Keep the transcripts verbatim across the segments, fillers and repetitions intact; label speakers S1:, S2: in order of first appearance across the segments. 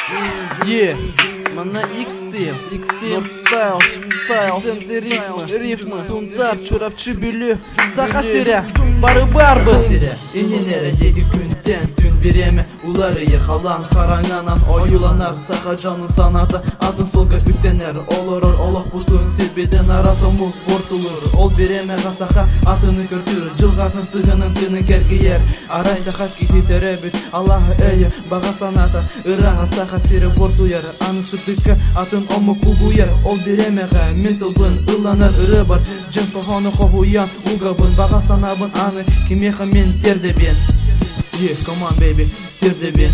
S1: Е, мана X-стил, X-стил, стайл, стайл, сенде рифмы, рифмы, сундар, чурапчы бүлі, сақа сиря, бары бар бұл сиря. Иненері егі күнден түн береме, улары ер халан қараңанан ойыланар, сақа жанын санаты, атын солға үттенер, олырыр, олық бұтын селбеден арасы мұл бортылыр, ол береме ғасақа атыны көртір, жылғатын сығының тыны кәргейер, арайда хат кететер әбіт, Аллахы әйі, баға санаты, ыраға сақа сері бортуер, анысы дыққа атын омы кубуер, ол беремеға ментылбын, ыланар ыры бар, жын тоғаны қоғуян, уғабын, баға санабын, аны кемеға мен тердебен. Yeah, come on baby, тердебен.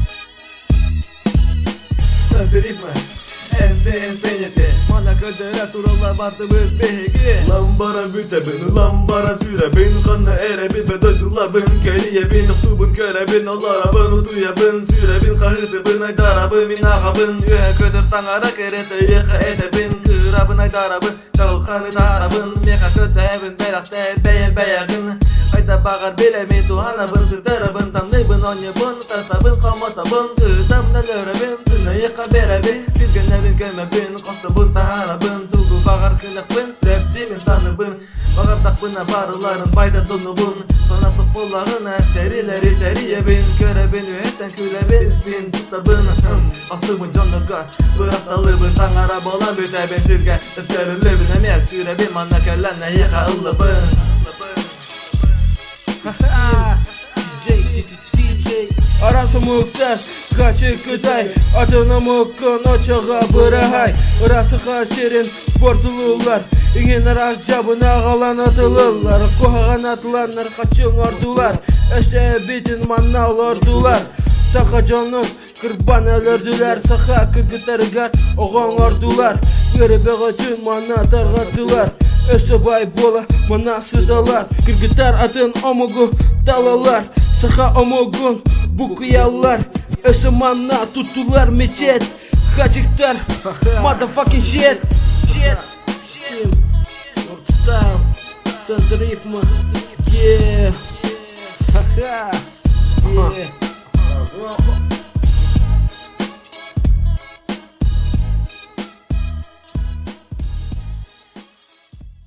S1: Sabiripme, ense enseñete, mana kadere turullar vardı biz begi. Lambara büte bin, lambara süre bin, kanna ere bin, bedacılar bin, keliye bin, ıhtubun köre bin, Allah'a bin, utuya bin, süre bin, kahıtı bin, aydara bin, minağa bin, ühe kötür tangara kerete, yıka ete bin, kıra bin, aydara bin, çalkanı tara bin, meka kötü evin, berakte, beyel beyagın. Ayda bağır bilemeyin tuhana bin, sırtara bin, tam ne bin, onye bin, tasa bin, kamata bin, kıtam nelere bin, tına yıka bere bin, bizgene bin, kelme bin, kosta bin, tahana bin, tuğu bağır kılık bin, sevdiğim insanı bin, bağırdak bin, barıların bayda donu bin, sonrası kullarına serileri teriye bin, köre bin, ühetten küle bin, ismin tuta bin, aslı bin, canlı gar, bıraktalı bin, tangara bolan büte bin, sirge, tütterili bin, emye süre bin, manna kellenle yıka ıllı bin. Арасы мұқтар, қачы күтай, атына мұқын очаға бұрағай. Ұрасы қашерін бортылылар, еңен арақ жабына қалан атылылар. Қоғаған атыланар қачың ордулар, әште бетін маннал ордулар. Сақа жанын кірбан әлірділер, сақа кіргітарғар оған ордулар. Өребеға түн мана тарғатылар, өсі бай бола мана сыдалар. Кіргітар атын омығу талалар, сақа омығын бұқиялар. Өсі мана тұтулар мечет, хачиктар, motherfucking shit. Shit, shit, style, сенде рифмы, yeah, ха-ха.